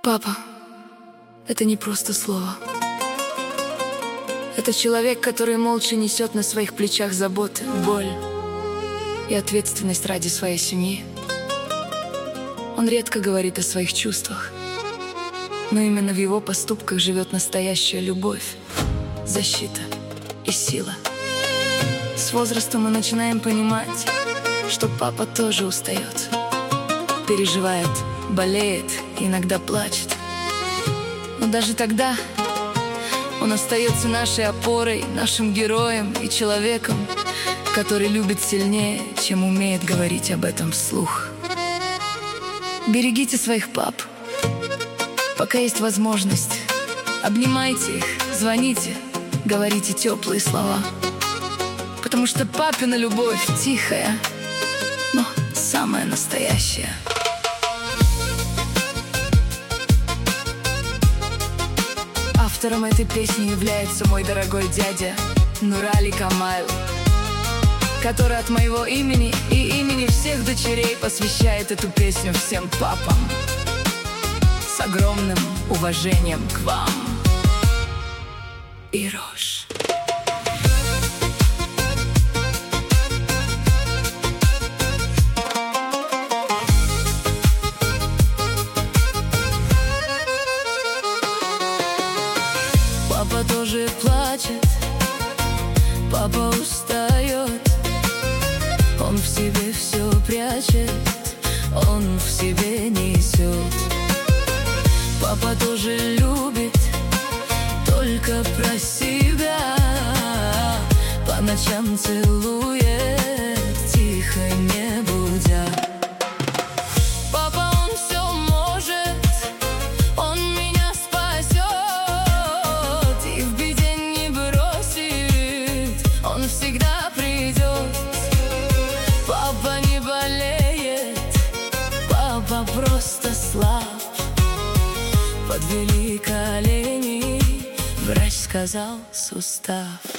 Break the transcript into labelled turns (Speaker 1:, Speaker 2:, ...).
Speaker 1: Папа — это не просто слово. Это человек, который молча несет на своих плечах заботы, боль и ответственность ради своей семьи. Он редко говорит о своих чувствах, но именно в его поступках живет настоящая любовь, защита и сила. С возрастом мы начинаем понимать, что папа тоже устает, переживает, болеет, иногда плачет. Но даже тогда он остается нашей опорой, нашим героем и человеком, который любит сильнее, чем умеет говорить об этом вслух. Берегите своих пап, пока есть возможность. Обнимайте их, звоните, говорите теплые слова. Потому что папина любовь тихая, но самая настоящая. Автором этой песни является мой дорогой дядя Нурали Камайл, который от моего имени и имени всех дочерей посвящает эту песню всем папам. С огромным уважением к вам. Ирош. Папа тоже плачет, папа устает. Он в себе все прячет, он в себе несет. Папа тоже любит только про себя. По ночам целует, тихо не будя. Папа, он все может, он меня спасет и в беде не бросит, он всегда придет. Папа не болеет, папа просто слаб. Подвели колени, врач сказал сустав.